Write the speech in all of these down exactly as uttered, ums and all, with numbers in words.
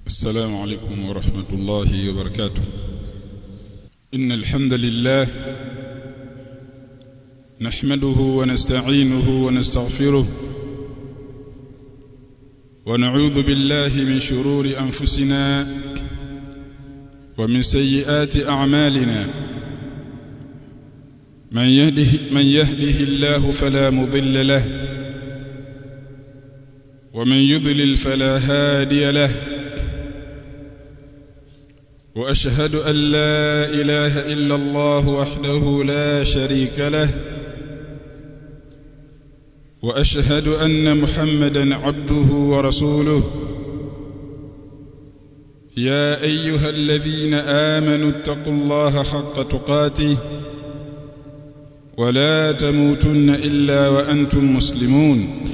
السلام عليكم ورحمة الله وبركاته. إن الحمد لله نحمده ونستعينه ونستغفره ونعوذ بالله من شرور أنفسنا ومن سيئات أعمالنا. من يهده, من يهده الله فلا مضل له ومن يضلل فلا هادي له. وأشهد أن لا إله إلا الله وحده لا شريك له وأشهد أن محمدا عبده ورسوله. يا أيها الذين آمنوا اتقوا الله حق تقاته ولا تموتن إلا وأنتم مسلمون.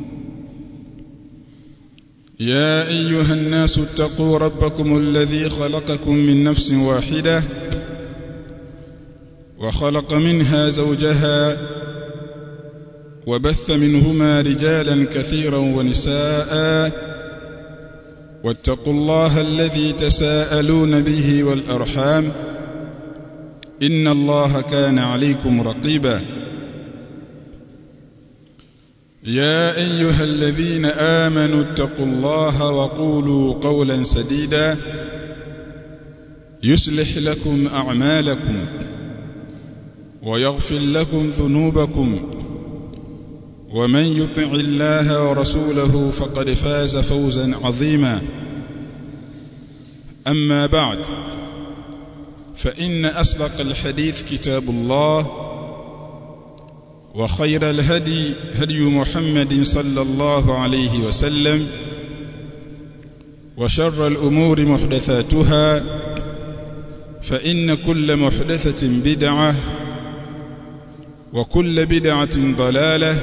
يا أيها الناس اتقوا ربكم الذي خلقكم من نفس واحدة وخلق منها زوجها وبث منهما رجالا كثيرا ونساء واتقوا الله الذي تساءلون به والأرحام إن الله كان عليكم رقيبا. يا أيها الذين آمنوا اتقوا الله وقولوا قولا سديدا يصلح لكم أعمالكم ويغفر لكم ذنوبكم ومن يطع الله ورسوله فقد فاز فوزا عظيما. أما بعد فإن أصدق الحديث كتاب الله وخير الهدي هدي محمد صلى الله عليه وسلم وشر الأمور محدثاتها فإن كل محدثة بدعة وكل بدعة ضلالة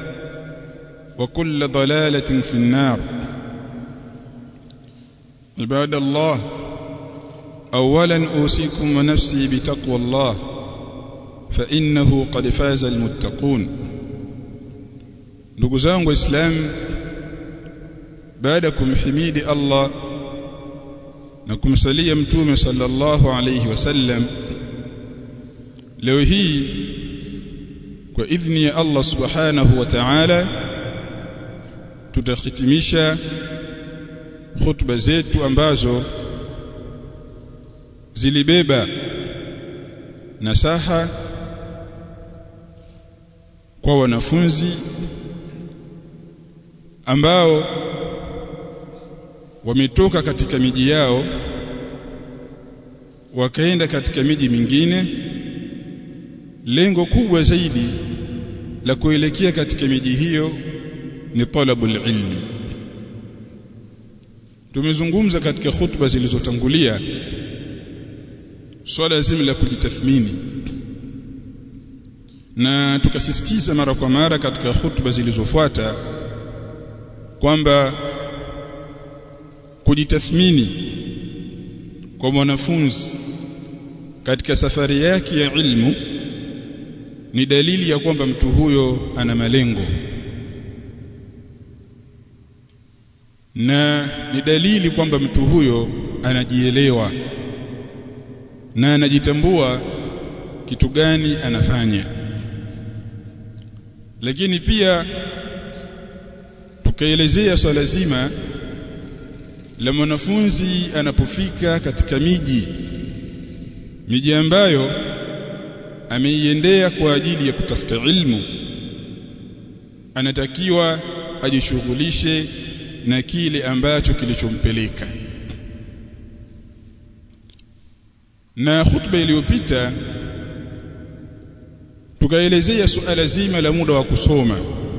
وكل ضلالة في النار. عباد الله، أولا أوصيكم ونفسي بتقوى الله فإنه قد فاز المتقون. ndugu zangu waislamu, baada ya kumhimidi Allah na kumsalia mtume sallallahu alayhi wasallam, leo hii kwa idhni ya Allah subhanahu wa ta'ala tutahitimisha hutuba zetu ambazo zilibeba nasaha kwa wanafunzi ambao wametoka katika miji yao wakaenda katika miji mingine. Lengo kubwa zaidi la kuelekea katika miji hiyo ni talabul ilmi. Tumezungumza katika hutuba zilizotangulia swala zima la kujitathmini, na tukasisitiza mara kwa mara katika hutuba zilizofuata kwamba kujitathmini kwa mwanafunzi katika safari yake ya ilmu ni dalili ya kwamba mtu huyo ana malengo, na ni dalili kwamba mtu huyo anajielewa na anajitambua kitu gani anafanya. Lakini pia tukaelezea swala zima la mwanafunzi anapofika katika miji miji ambayo ameiendea kwa ajili ya kutafuta ilmu, anatakiwa ajishughulishe na kile ambacho kilichompeleka. Na hutuba iliyopita tukaelezea suala zima la muda wa kusoma,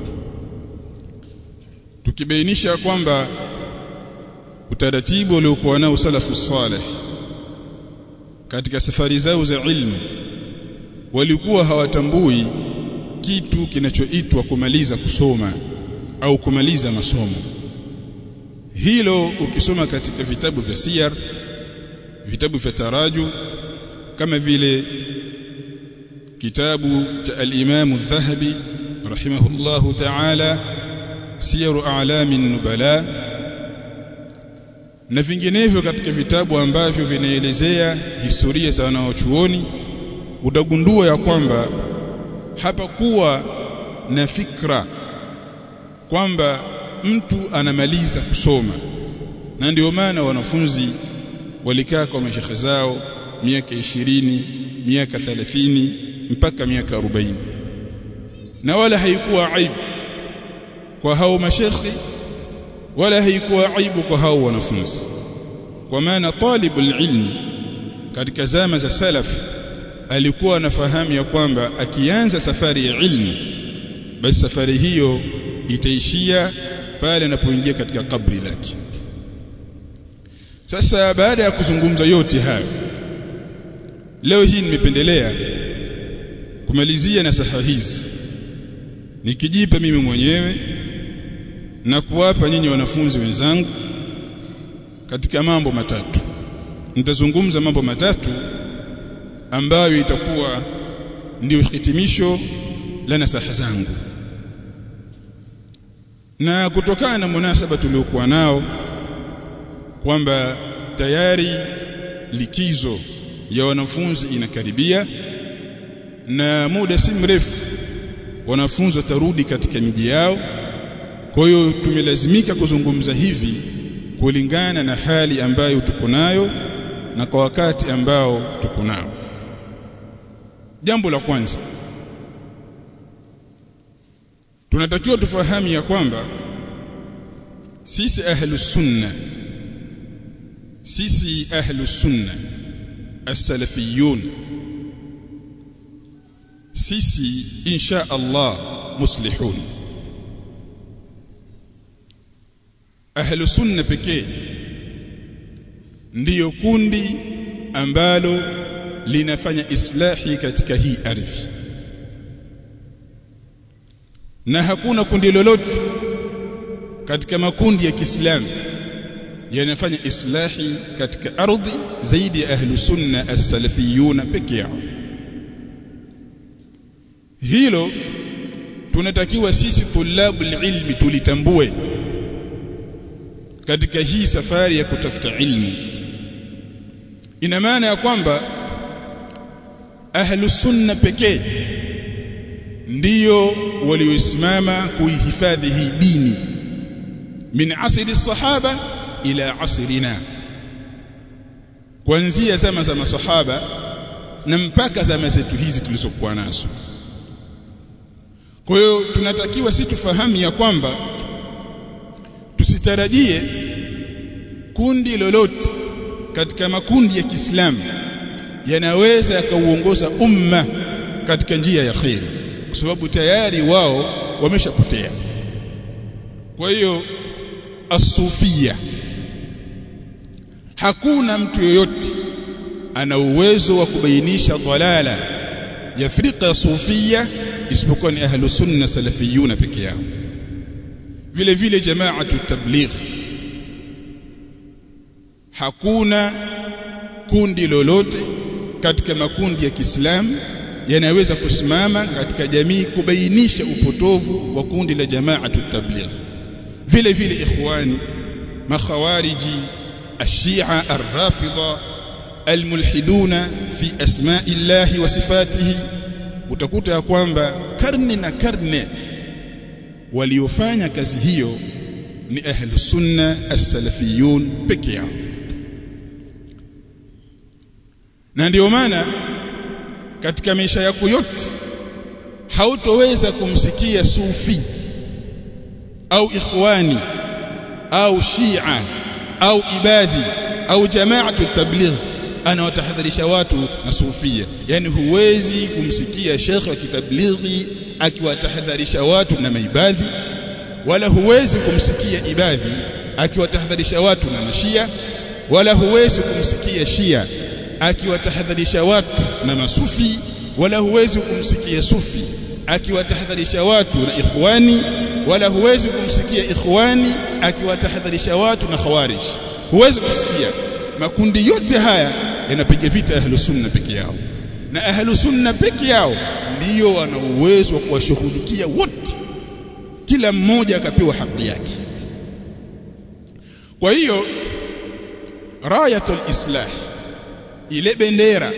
tukibainisha kwamba utaratibu uliokuwa nao salafu salih katika safari zao za ilmu walikuwa hawatambui kitu kinachoitwa kumaliza kusoma au kumaliza masomo. Hilo ukisoma katika vitabu vya siyar, vitabu vya taraju kama vile kitabu cha al-Imam al-Dhahabi rahimahullahu ta'ala Siyaru A'lami an-Nubala, na vinginevyo katika vitabu ambavyo vinaelezea historia za wanaochuoni, utagundua ya kwamba hapakuwa na fikra kwamba mtu anamaliza kusoma. Na ndio maana wanafunzi walikaa kwa mashekhe zao miaka ishirini, miaka thelathini mpaka miaka arobaini, na wala haikuwa aibu kwa hao mashekhe wala haikuwa aibu kwa hao wanafunzi, kwa maana talibul ilm katika zama za salaf alikuwa anafahamu ya kwamba akianza safari ya ilmu, basi safari hiyo itaishia pale anapoingia katika kabri lake. Sasa baada ya kuzungumza yote hayo, leo hii nimependelea kumalizia nasaha hizi nikijipa mimi mwenyewe na kuwapa nyinyi wanafunzi wenzangu katika mambo matatu. Nitazungumza mambo matatu ambayo itakuwa ndio hitimisho la nasaha zangu, na kutokana na munasaba tuliokuwa nao kwamba tayari likizo ya wanafunzi inakaribia na muda si mrefu wanafunzi watarudi katika miji yao. Kwa hiyo tumelazimika kuzungumza hivi kulingana na hali ambayo tuko nayo na kwa wakati ambao tuko nao. Jambo la kwanza, tunatakiwa tufahamu ya kwamba sisi ahlus sunna sisi ahlus sunna as-salafiyun, sisi insha Allah muslihun. Ahlus sunna pekee ndiyo kundi ambalo linafanya islahi katika hii ardhi, na hakuna kundi lolote katika makundi ya Kiislamu yanafanya islahi katika ardhi zaidi ya ahlus sunna as-salafiyun pekee yao. Hilo tunatakiwa sisi tulabul ilmi tulitambue katika hii safari ya kutafuta ilmu. Ina maana ya kwamba ahlus sunna pekee ndiyo waliosimama kuihifadhi hii dini min asri sahaba ila asrina, kuanzia zama za masahaba na mpaka zama zetu hizi tulizokuwa nazo. Kwa hiyo tunatakiwa sisi tufahamu ya kwamba tusitarajie kundi lolote katika makundi ya Kiislamu yanaweza yakauongoza umma katika njia ya khair, kwa sababu tayari wao wameshapotea. Kwa hiyo as-sufia, hakuna mtu yoyote ana uwezo wa kubainisha dhalala ya firqa sufia isipokuwa ni ahlus sunna salafiyuna peke yao. Vile vile jamaatu tabligh, hakuna kundi lolote katika makundi ya Kiislamu yanaweza kusimama katika jamii kubainisha upotovu wa kundi la jamaatu tabligh. Vile vile ikhwani, makhawariji, ashia, arrafidha, almulhiduna fi asma'i llahi wa sifatihi, utakuta ya kwamba karne na karne waliofanya kazi hiyo ni ahlus sunna as-salafiyun peke yao. Na ndio maana katika maisha yako yote hautoweza kumsikia sufi au ikhwani au shia au ibadhi au jamaatu tabligh anawatahadharisha watu na sufia. Yani huwezi kumsikia shekhi wa kitablighi akiwatahadharisha watu na maibadhi, wala huwezi kumsikia ibadhi akiwatahadharisha watu na mashia, wala huwezi kumsikia shia akiwatahadharisha watu na masufi, wala huwezi kumsikia sufi akiwatahadharisha watu na ikhwani, wala huwezi kumsikia ikhwani akiwatahadharisha watu na khawarij. Huwezi kusikia. Makundi yote haya yanapiga vita ahlus sunna peke yao, na ahlus sunna peke yao ndio wana uwezo wa kuwashughulikia wote, kila mmoja akapewa haki yake. Kwa hiyo rayatul islah, ile bendera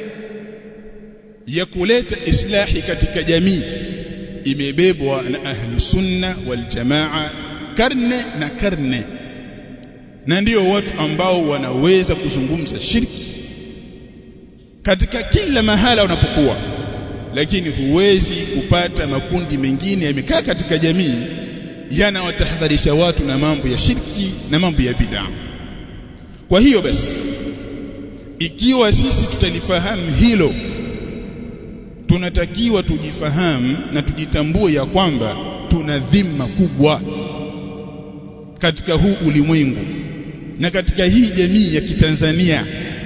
ya kuleta islahi katika jamii imebebwa na ahlu sunna wal jamaa karne na karne, na ndio watu ambao wanaweza kuzungumza shirki katika kila mahala unapokuwa. Lakini huwezi kupata makundi mengine yamekaa katika jamii yanawatahadharisha watu na mambo ya shirki na mambo ya bid'a. Kwa hiyo basi, ikiwa sisi tutalifahamu hilo, tunatakiwa tujifahamu na tujitambue ya kwamba tuna dhima kubwa katika huu ulimwengu na katika hii jamii ya Kitanzania.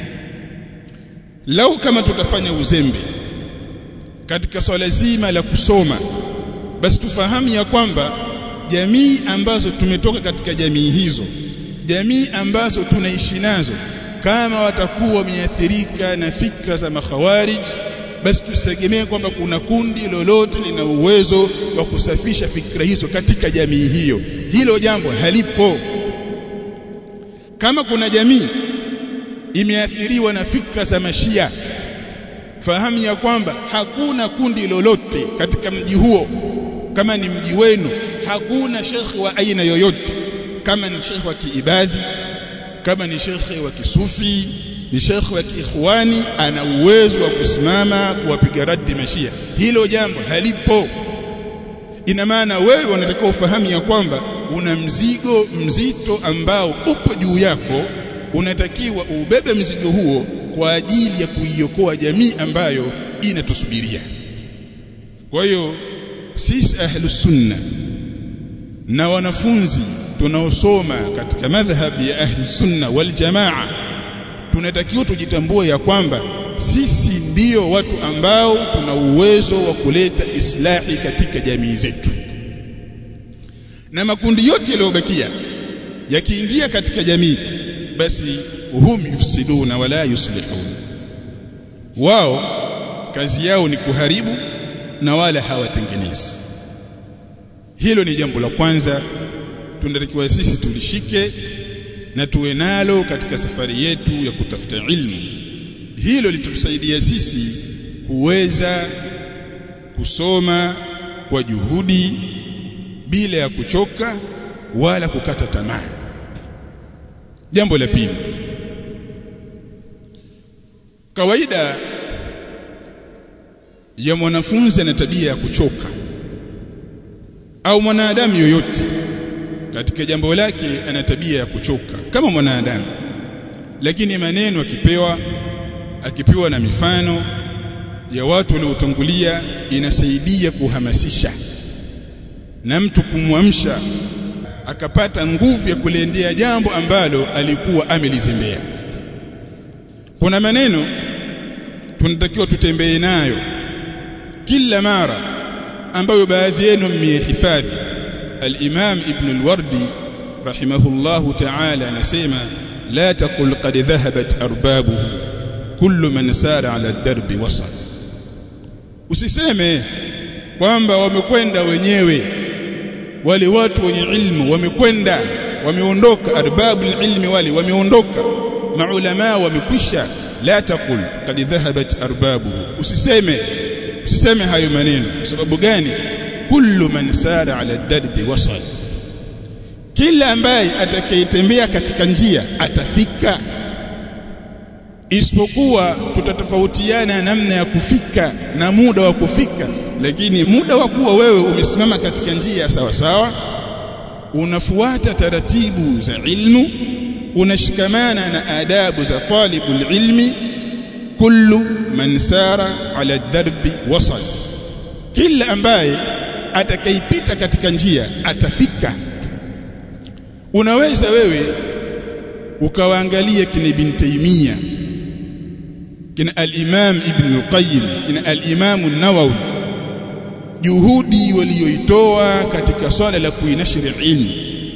Lau kama tutafanya uzembe katika swala zima la kusoma, basi tufahamu ya kwamba jamii ambazo tumetoka katika jamii hizo, jamii ambazo tunaishi nazo, kama watakuwa wameathirika na fikra za makhawarij, basi tusitegemee kwamba kuna kundi lolote lina uwezo wa kusafisha fikra hizo katika jamii hiyo. Hilo jambo halipo. Kama kuna jamii imeathiriwa na fikra za mashia, fahamu ya kwamba hakuna kundi lolote katika mji huo, kama ni mji wenu, hakuna shekhi wa aina yoyote, kama ni shekhi wa kiibadhi, kama ni shekhi wa kisufi, ni shekhi wa kiikhwani, ana uwezo wa kusimama kuwapiga radi mashia. Hilo jambo halipo. Ina maana wewe unatakiwa ufahamu ya kwamba una mzigo mzito ambao upo juu yako, unatakiwa ubebe mzigo huo kwa ajili ya kuiokoa jamii ambayo inatusubiria. Kwa hiyo sisi ahlu sunna na wanafunzi tunaosoma katika madhhabi ya ahli sunna wal jamaa, tunatakiwa tujitambue ya kwamba sisi ndio watu ambao tuna uwezo wa kuleta islahi katika jamii zetu. Na makundi yote yaliyobakia yakiingia katika jamii, basi hum yufsiduna wala yuslihun. Wao kazi yao ni kuharibu na wala hawatengenezi. Hilo ni jambo la kwanza tunatakiwa sisi tulishike na tuwe nalo katika safari yetu ya kutafuta ilmu. Hilo litatusaidia sisi kuweza kusoma kwa juhudi bila ya kuchoka wala kukata tamaa. Jambo la pili, kawaida ya mwanafunzi ana tabia ya kuchoka, au mwanadamu yoyote katika jambo lake ana tabia ya kuchoka kama mwanadamu. Lakini maneno akipewa akipewa na mifano ya watu waliotangulia inasaidia kuhamasisha na mtu kumwamsha akapata nguvu ya kuliendea jambo ambalo alikuwa amelizembea. Kuna maneno tunatakiwa tutembee nayo kila mara ambayo baadhi yenu mmehifadhi. Al-Imam Ibn al-Wardi rahimahullahu ta'ala anasema, la taqul qad dhahabat arbabuhu kullu man sara ala ad-darbi wasal. Usiseme kwamba wamekwenda wenyewe, wale watu wenye ilmu wamekwenda, wameondoka, arbabul ilmi wale wameondoka, maulama wamekwisha. La taqul qad dhahabat arbabuhu, usiseme usiseme hayo maneno. Sababu gani? Kullu man sara ala ad-darbi wasal, kila ambaye atakayetembea katika njia atafika, isipokuwa tutatofautiana namna ya kufika na muda wa kufika. Lakini muda wa kuwa wewe umesimama katika njia sawa sawa, unafuata taratibu za ilmu, unashikamana na adabu za talibul ilmi, kullu man sara ala ad-darbi wasal, kila ambaye atakayepita katika njia atafika. Unaweza wewe ukawaangalia kina Ibn Taymiyyah, kina al-Imam Ibn al-Qayyim, kina al-Imam an-Nawawi, juhudi walioitoa katika swala la kuinashiri ilmu.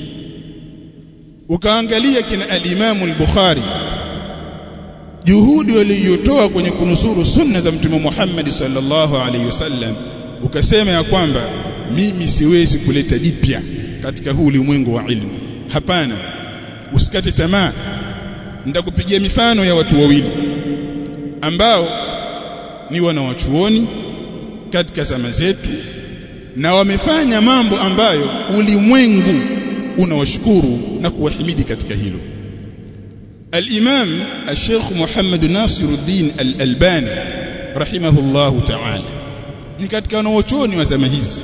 Ukaangalia kina al-Imam al-Bukhari, juhudi walioitoa kwenye kunusuru sunna za Mtume Muhammad sallallahu alaihi wasallam. Ukasema ya kwamba mimi siwezi kuleta jipya katika huu ulimwengu wa ilmu. Hapana, usikate tamaa. nitakupigia mifano ya watu wawili ambao ni wanawachuoni katika zama zetu na wamefanya mambo ambayo ulimwengu unawashukuru na kuwahimidi katika hilo. Al-Imam Al-Sheikh Muhammad Nasiruddin Al-Albani rahimahullahu ta'ala ni katika wanawachuoni wa zama hizi.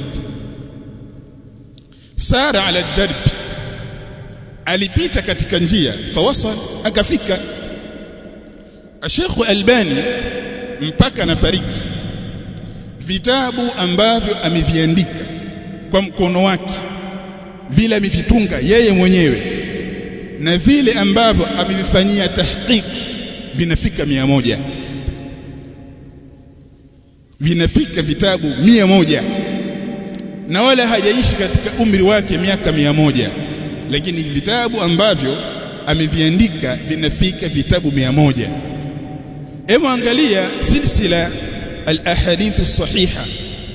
Sara ala darb, alipita katika njia, fawasal, akafika. Sheikh Albani mpaka nafariki, vitabu ambavyo ameviandika kwa mkono wake, vile amevitunga yeye mwenyewe na vile ambavyo amevifanyia tahqiq vinafika mia moja, vinafika vitabu mia moja, na wala hajaishi katika umri wake miaka mia moja, lakini vitabu ambavyo ameviandika vinafika vitabu mia moja. Hebu angalia silsila al-ahadith as-sahiha,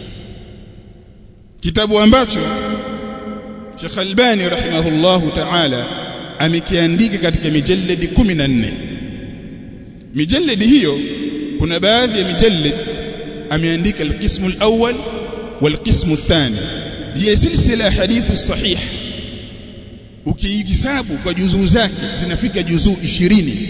kitabu ambacho Sheikh Albani rahimahullahu ta'ala amekiandika katika mijalladi kumi na nne. Mijalladi hiyo kuna baadhi ya mijallad ameandika al-qism al-awwal wal-qism ath-thani, hiya silsila ahadith as-sahiha. Ukihesabu kwa juzuu zake zinafika juzuu ishirini.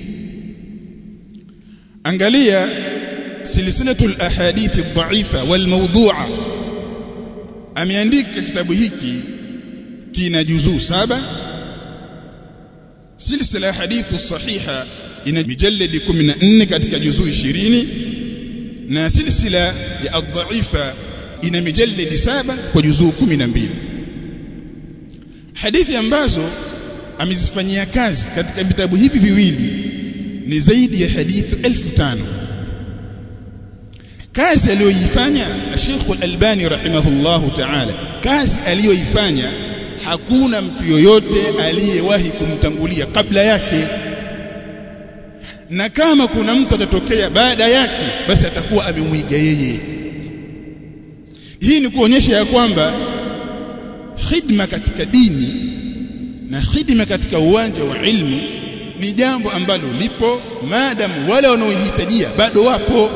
Angalia silsilatul ahadith ad-dha'ifa wal mawdu'a, ameandika kitabu hiki kina juzuu saba. Silsila hadithu sahiha ina mijalladi kumi na nne katika juzuu ishirini, na silsila ya ad-dha'ifa ina mijalladi saba kwa juzuu kumi na mbili. Hadithi ambazo amezifanyia kazi katika vitabu hivi viwili ni zaidi ya hadithi elfu tano. Kazi aliyoifanya Sheikh Al-Albani rahimahullahu ta'ala, kazi aliyoifanya hakuna mtu yoyote aliyewahi kumtangulia kabla yake, na kama kuna mtu atatokea baada yake basi atakuwa amemwiga yeye. Hii ni kuonyesha ya kwamba khidma katika dini na khidma katika uwanja wa ilmu ni jambo ambalo lipo maadamu wale wanaohitajia bado wapo.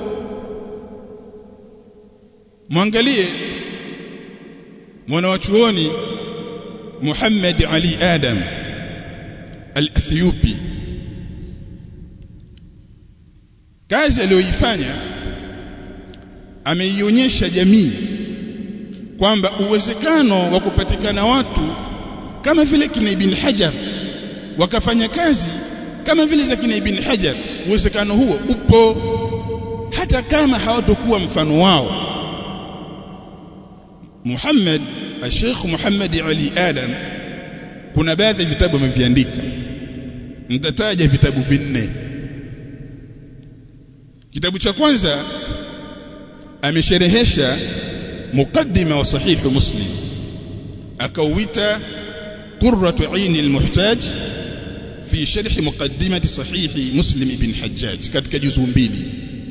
Mwangalie mwanachuoni Muhammad Ali Adam Al-Athiyupi, kazi aliyoifanya ameionyesha jamii kwamba uwezekano wa kupatikana watu kama vile kina Ibn Hajar wakafanya kazi kama vile za kina Ibn Hajar, uwezekano huo upo hata kama hawatakuwa mfano wao. Muhammad al-Sheikh Muhammad Ali Adam kuna baadhi ya vitabu ameviandika, nitataja vitabu vinne. Kitabu cha kwanza amesherehesha muqaddima wa sahih Muslim, akauita Qurratu Aini al-Muhtaj fi sharh muqaddimati sahih Muslim ibn Hajjaj katika juzuu mbili.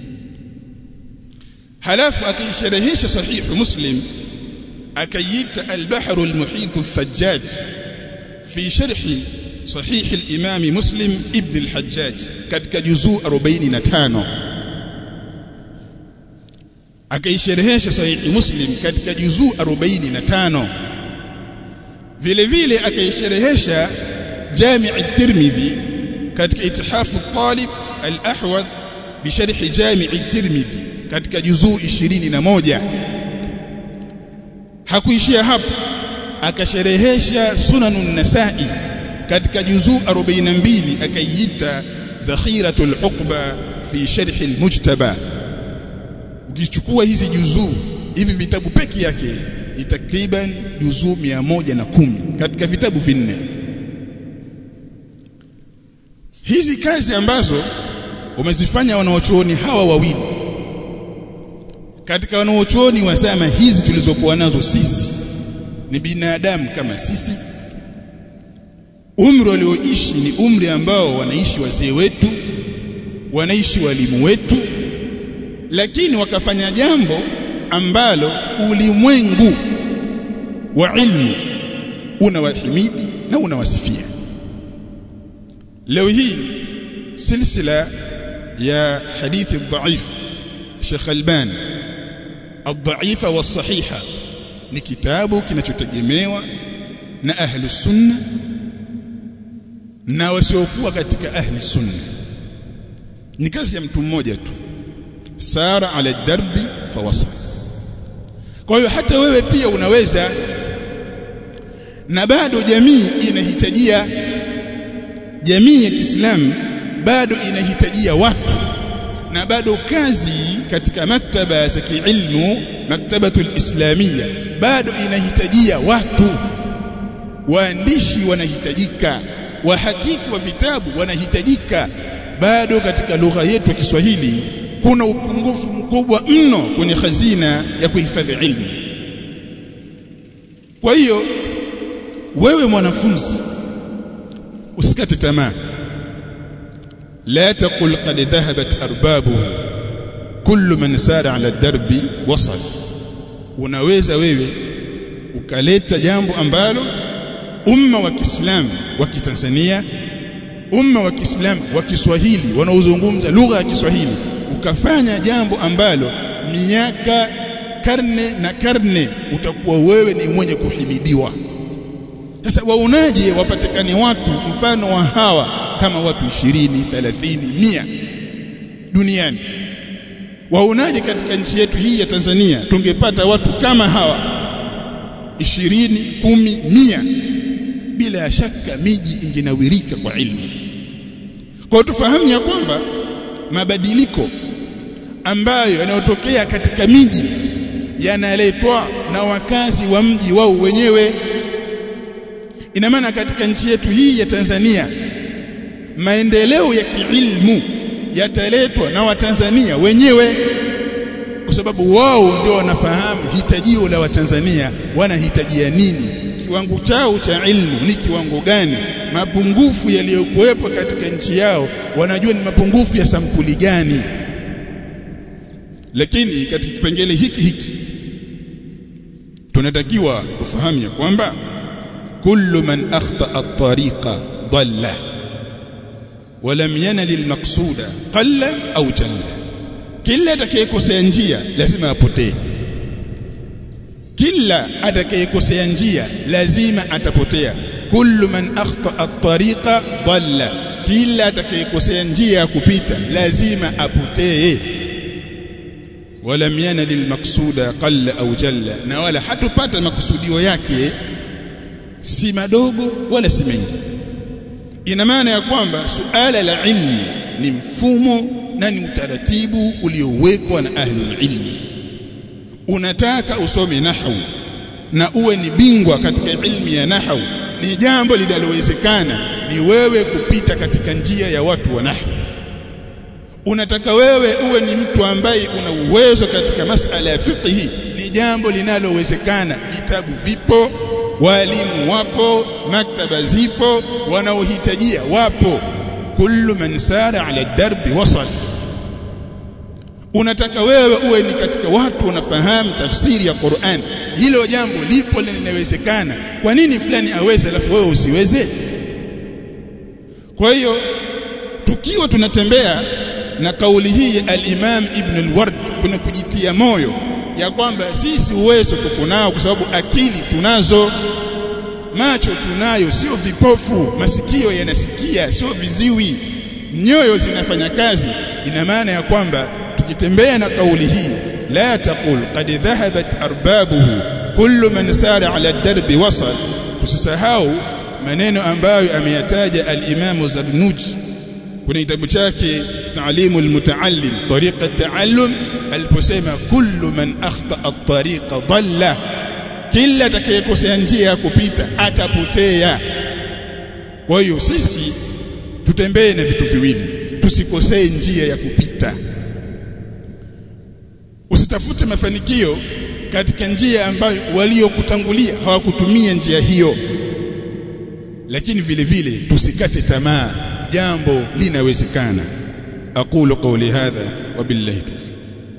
Halafu akaisherehesha sahih Muslim akaita al-Bahr al-Muhit al-Thajjaj fi sharh sahih al-Imam Muslim ibn al-Hajjaj katika juzuu arobaini na tano. Akaisherehesha sahih Muslim katika juzuu arobaini na tano. Vile vile akaisherehesha Jami' at-Tirmidhi katika Ithafu at-Talib al-Ahwadh bi sharh Jami' at-Tirmidhi katika juzuu ishirini na moja. Hakuishia hapo, akasherehesha Sunanun Nasa'i katika juzuu arobaini na mbili, akaiita Dhakhiratul Uqba fi sharh al-Mujtaba. Ukichukua hizi juzuu hivi vitabu peke yake ni takriban juzuu mia moja na kumi katika vitabu vinne. Hizi kazi ambazo wamezifanya wanaochuoni hawa wawili katika wanaochuoni wa zama hizi tulizokuwa nazo sisi, ni binadamu kama sisi. Umri walioishi ni umri ambao wanaishi wazee wetu, wanaishi walimu wetu, lakini wakafanya jambo ambalo ulimwengu wa ilmu unawahimidi na unawasifia. leo hii silsila ya hadithi dhaif Sheikh Albani ad-dha'ifa was-sahiha ni kitabu kinachotegemewa na ahli sunna na wasiokuwa katika ahli sunna. Ni kazi ya mtu mmoja tu, sara ala darbi fawasal. Kwa hiyo hata wewe pia unaweza, na bado jamii inahitajia, jamii ya Kiislamu bado inahitajia watu, na bado kazi katika maktaba za kiilmu, maktabatul islamia, bado inahitajia watu. Waandishi wanahitajika, wahakiki wa vitabu wanahitajika. Bado katika lugha yetu ya Kiswahili kuna upungufu mkubwa mno kwenye hazina ya kuhifadhi ilmu. Kwa hiyo wewe mwanafunzi usikate tamaa. La taqul qad dhahabat arbabuhu, kullu man sara ala darbi wasal. Unaweza wewe ukaleta jambo ambalo umma wa Kiislamu wa Kitanzania, umma wa Kiislamu wa Kiswahili wanaozungumza lugha ya Kiswahili, ukafanya jambo ambalo miaka karne na karne utakuwa wewe ni mwenye kuhimidiwa. Sasa waonaje wapatikane watu mfano wa hawa kama watu ishirini, thelathini, mia duniani? Waonaje katika nchi yetu hii ya Tanzania tungepata watu kama hawa ishirini, kumi, mia? Bila shaka miji ingenawirika kwa ilmu. Kwa tufahamu ya kwamba mabadiliko ambayo yanayotokea katika miji yanaletwa na wakazi wa mji wao wenyewe. Ina maana katika nchi yetu hii ya Tanzania maendeleo ya kiilmu yataletwa na Watanzania wenyewe, kwa sababu wao ndio wanafahamu hitajio la Watanzania, wanahitajia nini, kiwango chao cha ilmu ni kiwango gani, mapungufu yaliyokuwepo katika nchi yao wanajua ni mapungufu ya sampuli gani. Lakini katika kipengele hiki hiki tunatakiwa kufahamu ya kwamba kullu man akhta at-tariqa dhalla wa lam yanal al-maqsuda qalla au jalla. Kila atakayekosea njia lazima apotee. Kila atakayekosea njia lazima atapotea. Kullu man akhta at-tariqa dhalla, kila atakayekosea njia ya kupita lazima apotee. Walam yanal al-maqsuda qalla au jalla, na wala hatupata makusudio yake si madogo wala si mengi. Ina maana ya kwamba suala la ilmu ni mfumo na ni utaratibu uliowekwa na ahlul ilmi. Unataka usome nahwu na uwe ni bingwa katika ilmu ya nahwu, ni jambo linalowezekana, ni wewe kupita katika njia ya watu wa nahwu. Unataka wewe uwe ni mtu ambaye una uwezo katika masala ya fiqh, ni jambo linalowezekana. Vitabu vipo, walimu wapo, maktaba zipo, wanaohitajia wapo. Kullu man sara ala darbi wasal. Unataka wewe uwe ni katika watu wanafahamu tafsiri ya Qur'an, hilo jambo lipo linawezekana. Kwa nini fulani aweze alafu wewe usiweze? Kwa hiyo tukiwa tunatembea na kauli hii al-Imam Ibn al-Ward, kuna kujitia moyo ya kwamba sisi uwezo tuko nao, kwa sababu akili tunazo, macho tunayo, sio vipofu, masikio yanasikia, sio viziwi, nyoyo zinafanya kazi. Ina maana ya kwamba tukitembea na kauli hii, la taqul qad dhahabat arbabuhu kullu man sara ala darbi wasal, tusisahau maneno ambayo ameyataja al-Imam Zarnuji kwenye kitabu chake Ta'limul Muta'allim Tariqa at-Ta'allum, aliposema kullu man akhta at-tariqa dhalla, kila atakayekosea njia ya kupita atapotea. Kwa hiyo sisi tutembee na vitu viwili, tusikosee njia ya kupita. Usitafute mafanikio katika njia ambayo waliokutangulia hawakutumia njia hiyo, lakini vile vile tusikate tamaa, jambo linawezekana. Aqulu qawli hadha wa billahi tawfiq.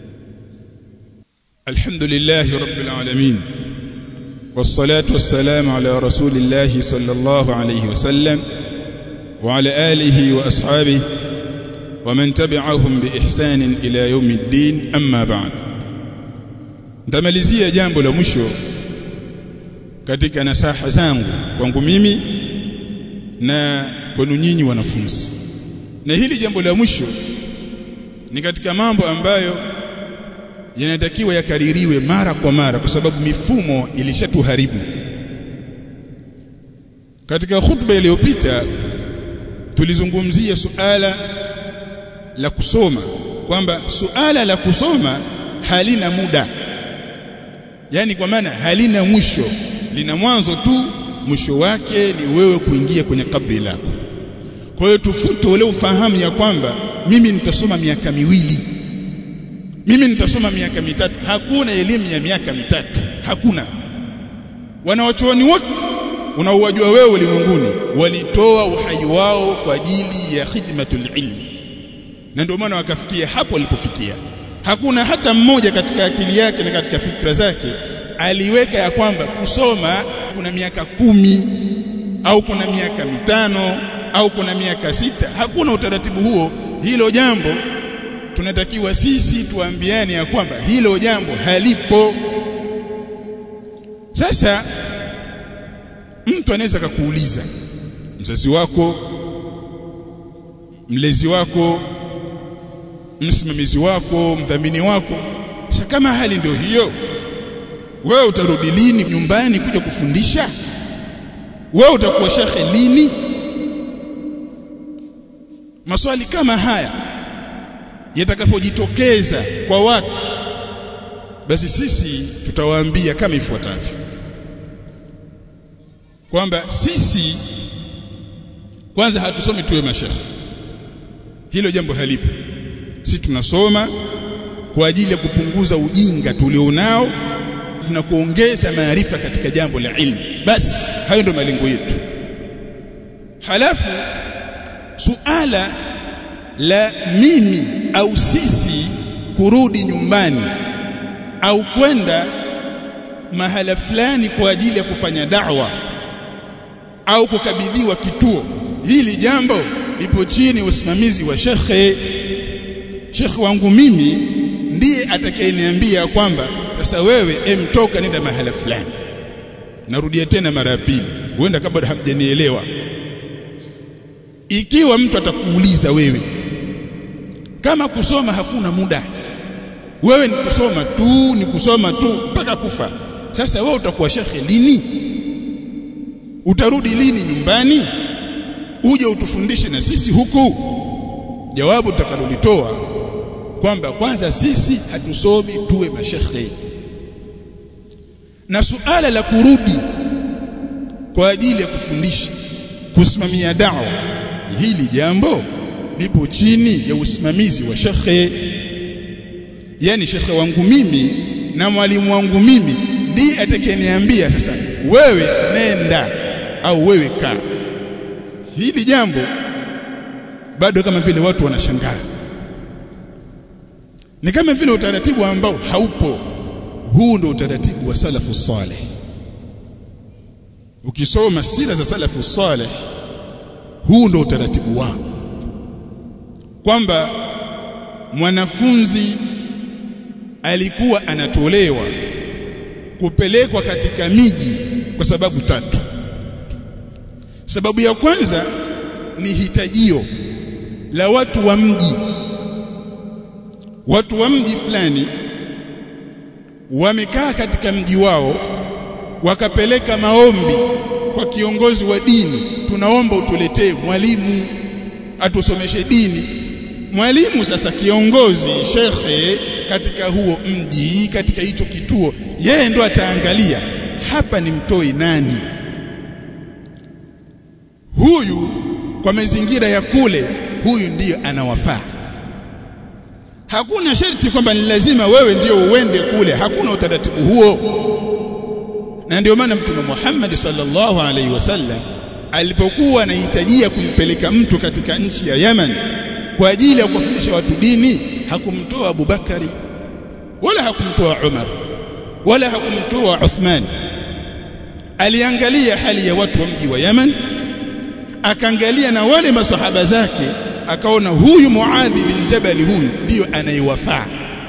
Alhamdulillahi rabbil alamin, wassalatu wassalamu ala rasulillahi sallallahu alayhi wasallam وعلى آله وأصحابه ومن تبعهم بإحسان إلى يوم الدين أما بعد. Ndamalizia jambo la mwisho katika nasaha zangu kwangu mimi na kwenu nyinyi wanafunzi. Na hili jambo la mwisho ni katika mambo ambayo yanatakiwa yakaririwe mara kwa mara kwa sababu mifumo ilishatuharibu. Katika khutba iliyopita tulizungumzia suala la kusoma, kwamba suala la kusoma halina muda, yani kwa maana halina mwisho, lina mwanzo tu, mwisho wake ni wewe kuingia kwenye kabri lako. Kwa hiyo tufute ule ufahamu ya kwamba mimi nitasoma miaka miwili, mimi nitasoma miaka mitatu. Hakuna elimu ya miaka mitatu, hakuna. Wanawachuoni wote unaowajua wewe ulimwenguni walitoa uhai wao kwa ajili ya khidmatul ilm, na ndio maana wakafikia hapo walipofikia. Hakuna hata mmoja katika akili yake na katika fikra zake aliweka ya kwamba kusoma kuna miaka kumi au kuna miaka mitano au kuna miaka sita. Hakuna utaratibu huo. Hilo jambo tunatakiwa sisi tuambiane ya kwamba hilo jambo halipo. Sasa mtu anaweza kukuuliza, mzazi wako, mlezi wako, msimamizi wako, mdhamini wako, sasa kama hali ndio hiyo, wewe utarudi lini nyumbani kuja kufundisha? Wewe utakuwa shekhe lini? Maswali kama haya yatakapojitokeza kwa watu, basi sisi tutawaambia kama ifuatavyo, kwamba sisi kwanza hatusomi tuwe mashekhe. Hilo jambo halipo. Sisi tunasoma kwa ajili ya kupunguza ujinga tulionao na kuongeza maarifa katika jambo la ilmu. Basi hayo ndio malengo yetu. Halafu suala la mimi au sisi kurudi nyumbani au kwenda mahala fulani kwa ajili ya kufanya da'wa au kukabidhiwa kituo, hili jambo lipo chini usimamizi wa shekhe. Shekhe wangu mimi ndiye atakayeniambia kwamba sasa wewe emtoka nenda mahala fulani. Narudia tena mara ya pili, huenda kabla hamjanielewa. Ikiwa mtu atakuuliza wewe kama kusoma hakuna muda, wewe ni kusoma tu, ni kusoma tu mpaka kufa, sasa wewe utakuwa shekhe lini? Utarudi lini nyumbani uje utufundishe na sisi huku? Jawabu tutakalolitoa kwamba kwanza sisi hatusomi tuwe mashekhe. Na suala la kurudi kwa ajili ya kufundisha, kusimamia da'wa, hili jambo lipo chini ya usimamizi wa shekhe. Yani shekhe wangu mimi na mwalimu wangu mimi ndiye atakayeniambia sasa wewe nenda au wewe kaa. Hili jambo bado kama vile watu wanashangaa, ni kama vile utaratibu ambao haupo. Huu ndio utaratibu wa salafu saleh. Ukisoma sira za salafu saleh, huu ndio utaratibu wao, kwamba mwanafunzi alikuwa anatolewa kupelekwa katika miji kwa sababu tatu. Sababu ya kwanza ni hitajio la watu wa mji. Watu wa mji fulani wamekaa katika mji wao, wakapeleka maombi kwa kiongozi wa dini, tunaomba utuletee mwalimu atusomeshe dini. Mwalimu sasa, kiongozi, shekhe katika huo mji, katika hicho kituo, yeye ndo ataangalia hapa ni mtoi nani huyu, kwa mazingira ya kule, huyu ndiyo anawafaa. Hakuna sharti kwamba ni lazima wewe ndio uende kule, hakuna utaratibu huo. Na ndio maana Mtume Muhammad sallallahu alaihi wasallam alipokuwa anahitajia kumpeleka mtu katika nchi ya Yemen kwa ajili ya kufundisha watu dini, hakumtoa Abu Bakari wala hakumtoa Umar wala hakumtoa Uthman. Aliangalia hali ya watu wa mji wa Yemen, akaangalia na wale masahaba zake, akaona huyu Muadh bin Jabal huyu ndio anayewafaa,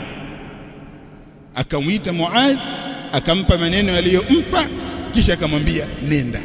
akamuita Muadh, akampa maneno aliyompa, kisha akamwambia nenda.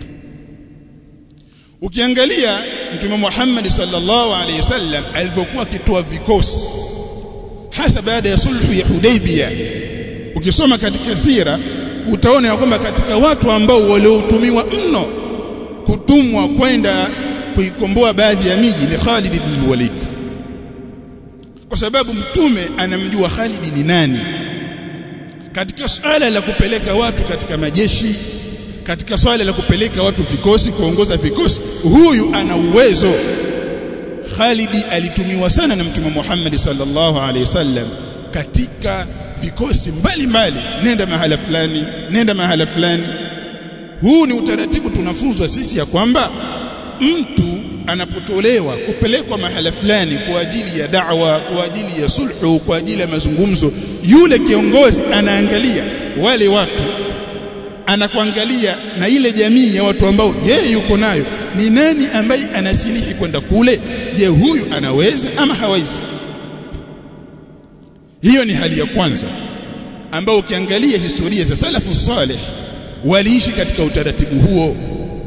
Ukiangalia Mtume Muhammad sallallahu alaihi wasallam alipokuwa akitoa vikosi hasa baada ya sulhu ya Hudaybiyah, ukisoma katika sira utaona ya kwamba katika watu ambao waliotumiwa mno kutumwa kwenda kuikomboa baadhi ya miji ni Khalid ibn Walid, kwa sababu mtume anamjua Khalid ni nani. Katika swala la kupeleka watu katika majeshi, katika swala la kupeleka watu vikosi, kuongoza vikosi, huyu ana uwezo. Khalid alitumiwa sana na Mtume Muhammad sallallahu alaihi wasallam katika vikosi mbalimbali, nenda mahala fulani, nenda mahala fulani. Huu ni utaratibu tunafunzwa sisi ya kwamba mtu anapotolewa kupelekwa mahala fulani kwa ajili ya da'wa, kwa ajili ya sulhu, kwa ajili ya mazungumzo, yule kiongozi anaangalia wale watu, anakuangalia na ile jamii ya watu ambao yeye yuko nayo, ni nani ambaye anasilihi kwenda kule. Je, huyu anaweza ama hawezi? Hiyo ni hali ya kwanza ambao ukiangalia historia za salafu salih waliishi katika utaratibu huo.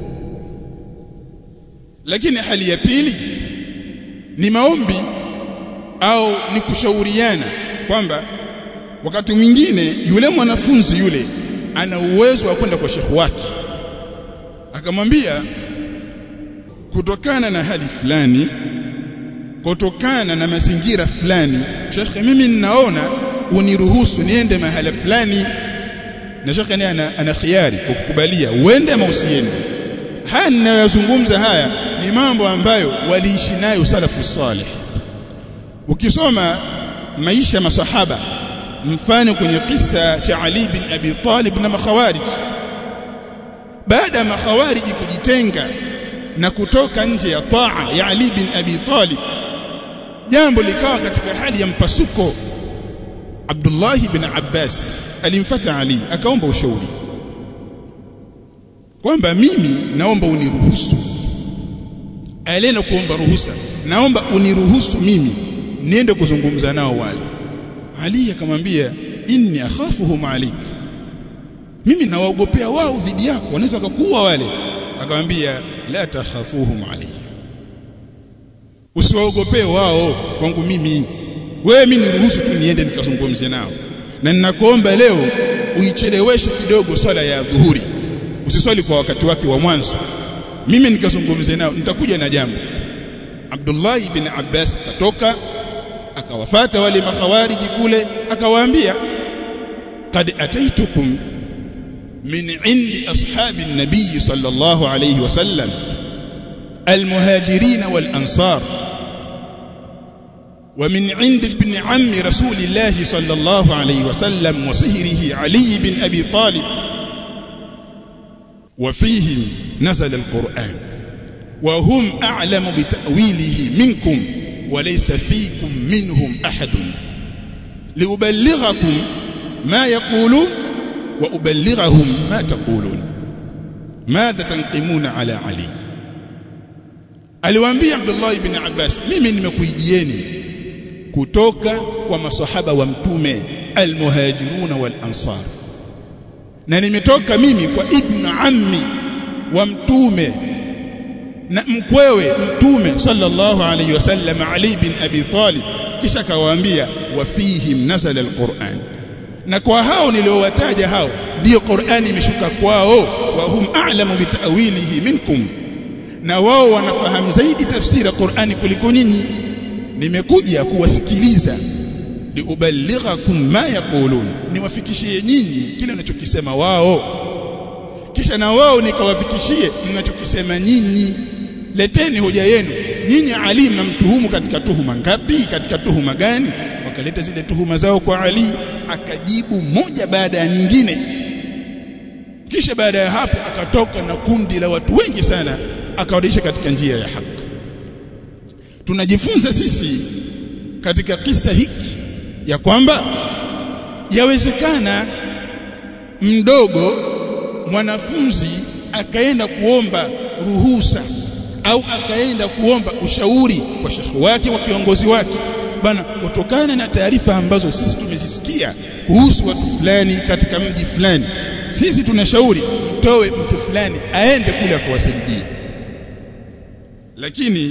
Lakini hali ya pili ni maombi au ni kushauriana, kwamba wakati mwingine yule mwanafunzi yule ana uwezo wa kwenda kwa shekhi wake, akamwambia kutokana na hali fulani, kutokana na mazingira fulani, shekhi, mimi ninaona uniruhusu niende mahala fulani. Na shekhi naye ana, ana khiari kukubalia uende ama usiende. Haya ninayozungumza haya ni mambo ambayo waliishi nayo salafu salih. Ukisoma maisha masahaba, mfano kwenye kisa cha Ali bin Abi Talib na makhawarij, baada ya makhawarij kujitenga na kutoka nje ya taa ya Ali bin Abi Talib, jambo likawa katika hali ya mpasuko. Abdullah bin Abbas alimfuata Ali akaomba ushauri kwamba mimi naomba uniruhusu. Alena kuomba ruhusa, naomba uniruhusu mimi niende kuzungumza nao wale. Ali akamwambia inni akhafuhum alik, mimi nawaogopea wao dhidi yako, wanaweza kukuua wale. Akamwambia la takhafuhum ali, usiwaogopee wao kwangu mimi, wewe mimi niruhusu tu niende nikazungumze nao. Na ninakuomba leo uicheleweshe kidogo swala ya dhuhuri, usiswali kwa wakati wake wa mwanzo, mimi nikazungumze nao, nitakuja na jambo. Abdullah ibn Abbas katoka akawafata wale makhawariji kule, akawaambia qad ataitukum min indi ashabi an-nabiy sallallahu alayhi wasallam al-muhajirin wal-ansar wa min indi ibn ammi rasulillah sallallahu alayhi wasallam wa sihrihi Ali ibn Abi Talib wa fihim nazala al-Qur'an wa hum a'lamu bi ta'wilihi minkum wa laysa fiikum minhum ahadun liuballighakum ma yaqulun wa uballighahum ma taqulun madha tanqimuna ala Ali. Aliwaambia Abdullah ibn Abbas, mimi nimekuijieni kutoka kwa masahaba wa mtume al-muhajiruna wal-ansar, na nimetoka mimi kwa ibn ammi wa mtume na mkwewe mtume sallallahu alayhi wasallam Ali bin Abi Talib. Kisha kawaambia wa fihim nazala al-Qur'an, na kwa hao niliowataja hao ndio Qur'ani imeshuka kwao. Wa hum a'lamu bi ta'wilihi minkum, na wao wanafahamu zaidi tafsiri ya Qur'ani kuliko nyinyi. Nimekuja kuwasikiliza liuballighakum ma yaqulun, niwafikishie nyinyi kile wanachokisema wao, kisha na wao nikawafikishie mnachokisema nyinyi. Leteni hoja yenu nyinyi. Ali mnamtuhumu katika tuhuma ngapi, katika tuhuma gani? Wakaleta zile tuhuma zao kwa Ali, akajibu moja baada ya nyingine. Kisha baada ya hapo akatoka na kundi la watu wengi sana, akawarudisha katika njia ya haki. Tunajifunza sisi katika kisa hiki ya kwamba yawezekana mdogo mwanafunzi akaenda kuomba ruhusa au akaenda kuomba ushauri kwa shekhi wake wa kiongozi wake, bana, kutokana na taarifa ambazo sisi tumezisikia kuhusu watu fulani katika mji fulani, sisi tunashauri toe mtu fulani aende kule akawasaidia. Lakini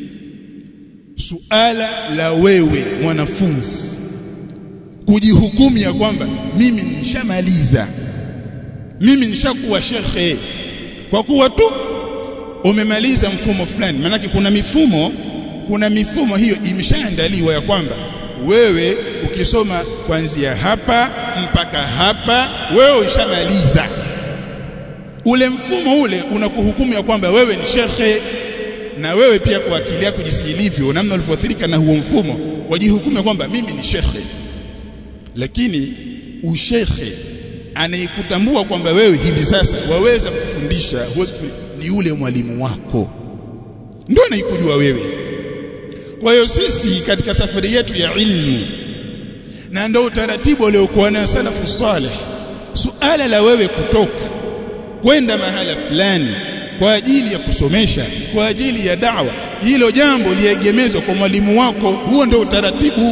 suala la wewe mwanafunzi kujihukumu ya kwamba mimi nishamaliza, mimi nishakuwa shekhe kwa kuwa tu umemaliza mfumo fulani, maana kuna mifumo kuna mifumo hiyo imeshaandaliwa ya kwamba wewe ukisoma kuanzia hapa mpaka hapa wewe ushamaliza. Ule mfumo ule unakuhukumu ya kwamba wewe ni shekhe, na wewe pia kwa akili yako jinsi ilivyo namna ulivyoathirika na huo mfumo wajihukumu ya kwamba mimi ni shekhe. Lakini ushekhe anayekutambua kwamba wewe hivi sasa waweza kufundisha, huwezi kufundisha, ni ule mwalimu wako, ndio anayekujua wewe. Kwa hiyo sisi katika safari yetu ya ilmu, na ndio utaratibu uliokuwa na salafu salih, suala la wewe kutoka kwenda mahala fulani kwa ajili ya kusomesha, kwa ajili ya da'wa, hilo jambo liegemezwa kwa mwalimu wako. Huo ndio utaratibu,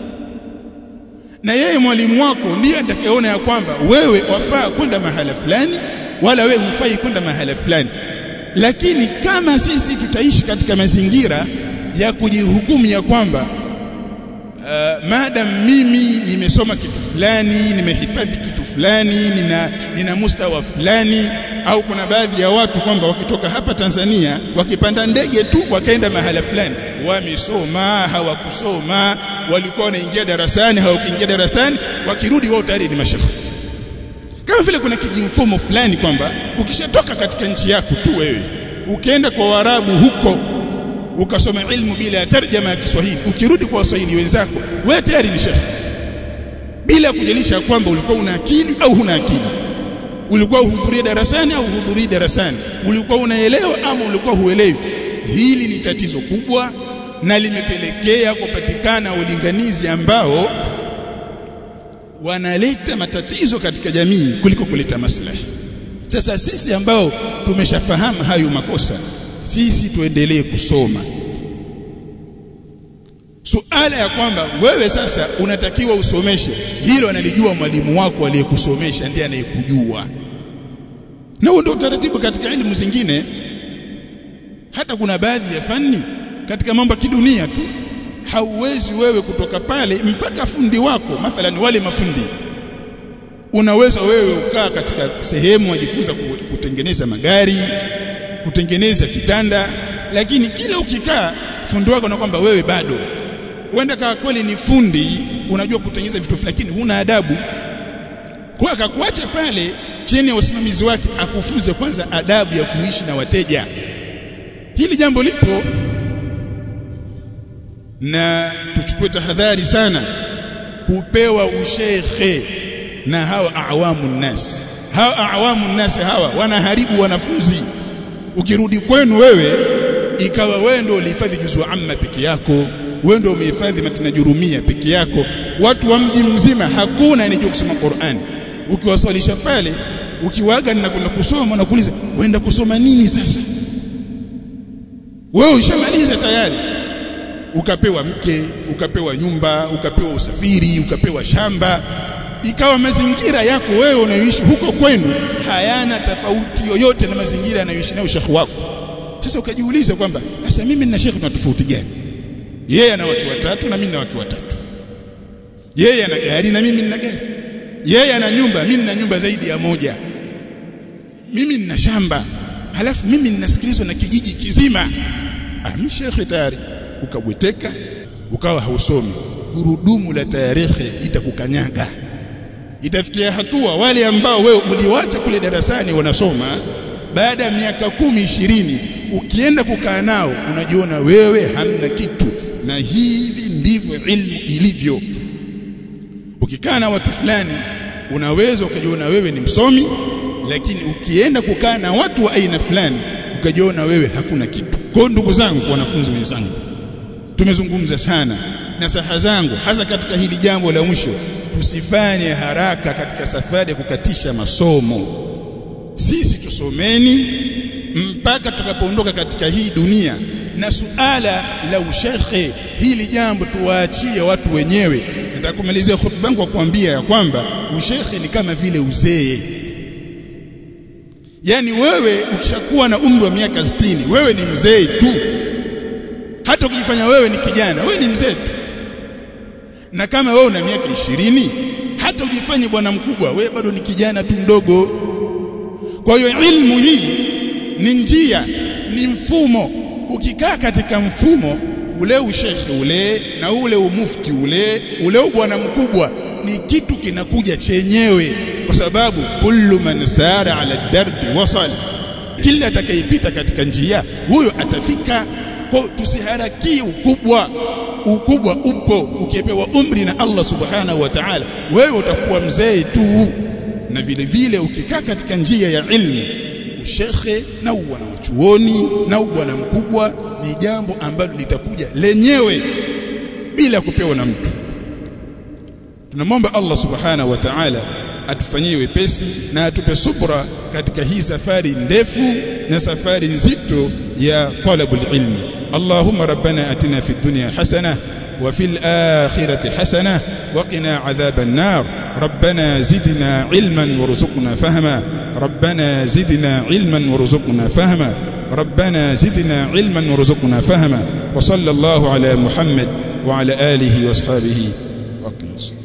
na yeye mwalimu wako ndiye atakayeona ya kwamba wewe wafaa kwenda mahala fulani wala wewe hufai kwenda mahala fulani. Lakini kama sisi tutaishi katika mazingira ya kujihukumu ya kwamba uh, madam mimi nimesoma kitu fulani, nimehifadhi kitu fulani, nina nina mustawa fulani, au kuna baadhi ya watu kwamba wakitoka hapa Tanzania wakipanda ndege tu wakaenda mahala fulani, wamesoma hawakusoma, walikuwa wanaingia darasani hawakuingia darasani, wakirudi wao tayari ni mashekhe. Kama vile kuna kijimfumo fulani kwamba ukishatoka katika nchi yako tu wewe ukaenda kwa Waarabu huko ukasoma ilmu bila tarjama ya Kiswahili, ukirudi kwa Waswahili wenzako wewe tayari ni shekhe, bila kujalisha kwamba ulikuwa una akili au huna akili, ulikuwa uhudhuria darasani au uhudhurii darasani, ulikuwa unaelewa ama ulikuwa huelewi. Hili ni tatizo kubwa na limepelekea kupatikana ulinganizi ambao wanaleta matatizo katika jamii kuliko kuleta maslahi. Sasa sisi ambao tumeshafahamu hayo makosa, sisi tuendelee kusoma. Suala ya kwamba wewe sasa unatakiwa usomeshe, hilo analijua mwalimu wako aliyekusomesha, ndiye anayekujua. Na huo ndio utaratibu katika elimu zingine. Hata kuna baadhi ya fani katika mambo ya kidunia tu, hauwezi wewe kutoka pale mpaka fundi wako, mathalan wale mafundi, unaweza wewe ukaa katika sehemu wajifunza kutengeneza magari, kutengeneza vitanda, lakini kila ukikaa fundi wako na kwamba wewe bado uenda kama kweli ni fundi, unajua kutengeneza vitu lakini huna adabu, kwa akakuacha pale chini ya usimamizi wake akufunze kwanza adabu ya kuishi na wateja. Hili jambo lipo, na tuchukue tahadhari sana kupewa ushekhe na hawa awamu nas. Hawa awamu nas hawa wanaharibu wanafunzi. Ukirudi kwenu wewe ikawa wewe ndio ulihifadhi juzu amma peke yako, wewe ndio umehifadhi matna jurumia peke yako, watu wa mji mzima hakuna anayejua kusoma Qur'an. Ukiwaswalisha pale, ukiwaga na kwenda kusoma na kuuliza uenda kusoma nini sasa, wewe ushamaliza tayari, ukapewa mke, ukapewa nyumba, ukapewa usafiri, ukapewa shamba, ikawa mazingira yako wewe unayoishi huko kwenu hayana tofauti yoyote na mazingira anayoishi nayo shekhi wako. Sasa ukajiuliza kwamba sasa mimi na shekhi tuna tofauti gani? Yeye ana wake watatu na mimi nina wake watatu, yeye ana gari na mimi nina gari, yeye ana nyumba, mimi nina nyumba zaidi ya moja, mimi nina shamba, halafu mimi ninasikilizwa na kijiji kizima. Ah, mimi shekhi tayari. Ukabweteka, ukawa hausomi, gurudumu la tarehe itakukanyaga. Itafikia hatua wale ambao wewe uliwacha kule darasani wanasoma, baada ya miaka kumi ishirini ukienda kukaa nao unajiona wewe hamna kitu. Na hivi ndivyo ilmu ilivyo. Ukikaa na watu fulani unaweza ukajiona wewe ni msomi, lakini ukienda kukaa na watu wa aina fulani ukajiona wewe hakuna kitu. Kwa ndugu zangu, wanafunzi wenzangu, tumezungumza sana, na saha zangu hasa katika hili jambo la mwisho, tusifanye haraka katika safari ya kukatisha masomo. Sisi tusomeni mpaka tutakapoondoka katika hii dunia. Na suala la ushekhe, hili jambo tuwaachie watu wenyewe. Nitakumalizia hotuba yangu kwa kuambia ya kwamba ushekhe ni kama vile uzee. Yani wewe ukishakuwa na umri wa miaka sitini, wewe ni mzee tu. Hata ukifanya wewe ni kijana, wewe ni mzee tu. Na kama wewe una miaka ishirini, hata ujifanye bwana mkubwa, wewe bado ni kijana tu mdogo. Kwa hiyo ilmu hii ni njia, ni mfumo. Ukikaa katika mfumo ule, ushekhe ule na ule umufti ule, ule bwana mkubwa, ni kitu kinakuja chenyewe, kwa sababu kullu man sara ala darbi wasal, kila atakayepita katika njia huyo atafika. Kwa tusiharakie ukubwa. Ukubwa upo, ukipewa umri na Allah subhanahu wa ta'ala, wewe utakuwa mzee tu. Na vile vile ukikaa katika njia ya ilmu, ushekhe na uwana wachuoni na uwana mkubwa ni jambo ambalo litakuja lenyewe bila kupewa na mtu. Tunamwomba Allah subhanahu wa ta'ala atufanyie wepesi na atupe subra katika hii safari ndefu na safari nzito ya talabul ilmi. Allahumma rabbana atina fid dunya hasanah wa fil akhirati hasanah wa qina adhaban nar. Rabbana zidna ilman warzuqna fahma. Rabbana zidna ilman warzuqna fahma. ربنا زدنا علما وارزقنا فهما. وصلى الله على محمد وعلى آله واصحابه وسلم.